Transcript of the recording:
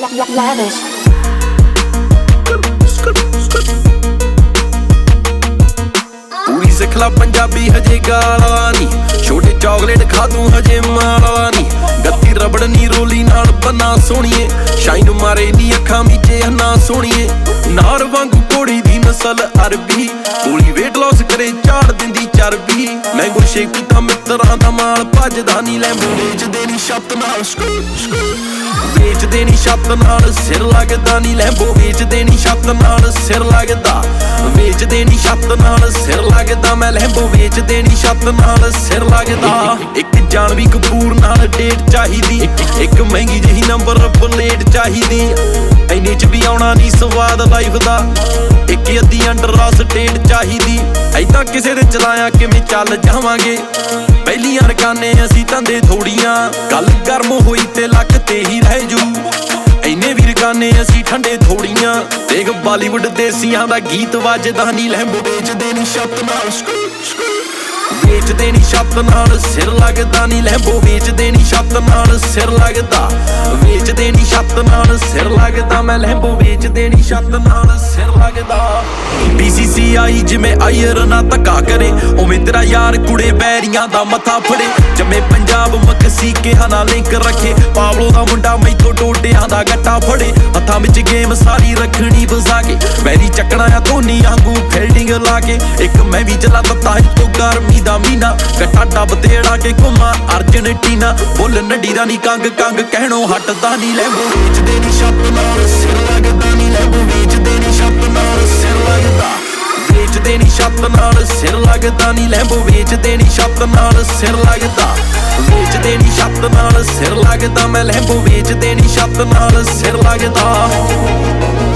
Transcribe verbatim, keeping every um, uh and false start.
Lavish. ਪੂਰੀ ਸਿੱਖਲਾ ਪੰਜਾਬੀ ਹਜੇ ਗਾਲਾ ਨੀ, ਛੋਟੇ ਚਾਕਲੇਟ ਖਾ ਤੂੰ ਹਜੇ ਮਾਲਾ ਨੀ। ਗੱਤੀ ਰਬੜ ਨੀ ਰੋਲੀ ਨਾਲ ਬੰਨਾ ਸੋਹਣੀਏ, ਸ਼ਾਈਨ ਮਾਰੇ ਨੀ ਅੱਖਾਂ ਮੀਚੇ ਹੰਨਾ ਸੋਹਣੀਏ। ਨਾਰ ਵਾਂਗੂ ਕੋੜੀ ਦੀ ਨਸਲ ਅਰਬੀ, ਗੋਲੀ ਵੇਟ ਲਾਸ ਕਰੇ ਝਾੜ ਦਿੰਦੀ ਚਰਬੀ। ਮੈਂਗੋ ਸ਼ੇਕ ਪੀਤਾ ਮਿੱਤਰਾਂ ਦਾ ਮਾਲ, ਭੱਜਦਾ ਨੀ ਲੈਂਬੋ ਵੇਚਦੇ ਨੀ ਛੱਤ ਨਾਲ। ਵੇਚਦੇ ਨੀ ਛੱਤ ਨਾਲ ਸਿਰ ਲੱਗਦਾ ਨੀ ਲੈਂਬੋ, ਵੇਚਦੇ ਨੀ ਛੱਤ ਨਾਲ ਸਿਰ ਲੱਗਦਾ। ਵੇਚਦੇ ਨੀ ਛੱਤ ਨਾਲ ਸਿਰ ਲੱਗਦਾ, ਮੈਂ ਲੈਂਬੋ ਵੇਚਦੇ ਨੀ ਛੱਤ ਨਾਲ ਸਿਰ ਲੱਗਦਾ। ਇੱਕ ਜਾਨਵੀ ਕਪੂਰ ਨਾਲ ਡੇਟ ਚਾਹੀਦੀ, ਇੱਕ ਮਹਿੰਗੀ ਜਿਹੀ ਨੰਬਰ ਪਲੇਟ ਚਾਹੀਦੀ। ਇੰਨੇ ਚ ਵੀ ਆਉਣਾ ਨੀ ਸਵਾਦ ਲਾਈਫ ਦਾ, ਇੱਕ ਅੱਧੀ ਅੰਡਰ ਸਟੇਟ ਚਾਹੀਦੀ। ਐਦਾਂ ਕਿਸੇ ਦੇ ਚਲਾਇਆ ਕਿਵੇਂ ਚੱਲ ਜਾਵਾਂਗੇ, ਪਹਿਲੀਆਂ ਰਕਾਨੇ ਅਸੀਂ ਧੰਦੇ ਥੋੜੀਆਂ। ਗੱਲ ਗਰਮ ਹੋਈ ਤੇ ਲੱਕ ਤੇ ਹੀ ਰਹਿ ਜੂ, ਇੰਨੇ ਵੀ ਰਕਾਨੇ ਅਸੀਂ ਠੰਡੇ ਥੋੜੀਆਂ। ਦੇਖ ਬਾਲੀਵੁੱਡ ਦੇਸੀਆਂ ਦਾ ਗੀਤ ਵੱਜਦਾ ਨੀ ਲੈਂਬੋ, ਵੇਚਦੇ ਨੀ ਛੱਤ ਨਾਲ। ਵੇਚਦੇ ਨੀ ਛੱਤ ਨਾਲ ਸਿਰ ਲੱਗਦਾ ਨੀ ਲੈਂਬੋ, ਵੇਚਦੇ ਨੀ ਛੱਤ ਨਾਲ ਸਿਰ ਲੱਗਦਾ। ਵੇਚਦੇ ਨੀ ਛੱਤ ਨਾਲ ਸਿਰ ਲੱਗਦਾ, ਮੈਂ ਲੈਂਬੋ ਵੇਚਦੇ ਨੀ ਛੱਤ ਨਾਲ ਸਿਰ ਲੱਗਦਾ। ਬੀ ਸੀ ਸੀ ਆਈ ਜਿਵੇਂ ਆਇਰ ਨਾ ਧੱਕਾ ਕਰੇ, ਉਵੇਂ ਤੇਰਾ ਯਾਰ ਕੁੜੇ ਬੈਰੀਆਂ ਦਾ ਮੱਥਾ ਫੜੇ। ਜੰਮੇ ਪੰਜਾਬ ਮਕਸੀ ਕਿਹਾ ਨਾ ਲਿੰਕ ਰੱਖੇ, ਪਾਵਲੋ ਦਾ ਮੁੰਡਾ ਮੈਥੋਂ ਡੋਡਿਆਂ ਦਾ ਗੱਟਾ ਫੜੇ। ਹੱਥਾਂ ਵਿੱਚ ਗੇਮ ਸਾਰੀ ਰੱਖਣੀ ਵਸਾ ਕੇ, ਵੈਰੀ ਚੱਕਣਾ ਆ ਧੋਨੀ ਆਂਗੂ ਫੀਲਡਿੰਗ ਲਾ ਕੇ। ਇੱਕ ਮੈਂ ਵੀ ਚਲਾ ਦਿੱਤਾ ਇੱਥੋਂ ਗਰਮੀ ਦਾ ਮਹੀਨਾ, ਗੱਟਾ ਡੱਬ ਦੇੜਾ ਕੇ ਘੁੰਮਾਂ ਅਰਜਨਟੀਨਾ। ਬੁੱਲ ਨੱਡੀ ਦਾ ਨੀ ਕੰਗ ਕੰਗ ਕਹਿਣੋਂ ਹਟਦਾ ਨੀ ਲੈਂਬੋ, ਵੇਚਦੇ ਨੀ ਛੱਤ ਨਾਲ ਸਿਰ ਲੱਗਦਾ ਨੀ ਲੈਂਬੋ, ਵੇਚਦੇ ਨੀ ਛੱਤ ਨਾਲ ਸਿਰ ਲੱਗਦਾ। ਵੇਚਦੇ ਨੀ ਛੱਤ ਨਾਲ ਸਿਰ ਲੱਗਦਾ ਨੀ ਲੈਂਬੋ, ਵੇਚਦੇ ਨੀ ਛੱਤ ਨਾਲ ਸਿਰ ਲੱਗਦਾ। ਵੇਚਦੇ ਨੀ ਛੱਤ ਨਾਲ ਸਿਰ ਲੱਗਦਾ, ਮੈਂ ਲੈਂਬੋ ਵੇਚਦੇ ਨੀ ਛੱਤ ਨਾਲ ਸਿਰ ਲੱਗਦਾ।